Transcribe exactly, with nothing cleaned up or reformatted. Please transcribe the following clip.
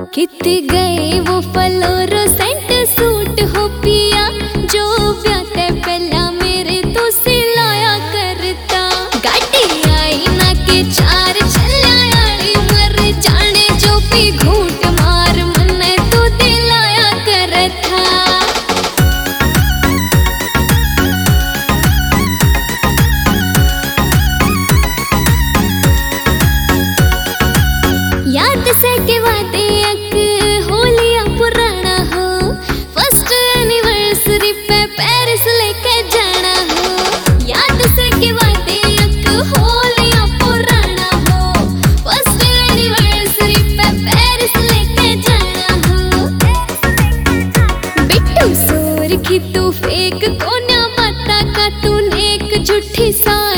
कितने गए वो फ्लोरोसेंट सूट हो पिया, जो ब्याते पहला मेरे तो सिलाया करता। गाड़ी आई ना के चार चलायाली मर जाने जो भी घूट मार मने तो दिलाया करता। याद से के वादे अक होलिया पुराना हो, फर्स्ट एनिवर्सरी पे पेरिस लेके जाना हो। याद से के वादे अक होलिया पुराना हो, फर्स्ट एनिवर्सरी पे पेरिस लेके जाना हो। बिट्टू सोर की तू फेक कोन्या माता का तूने एक झूठी सा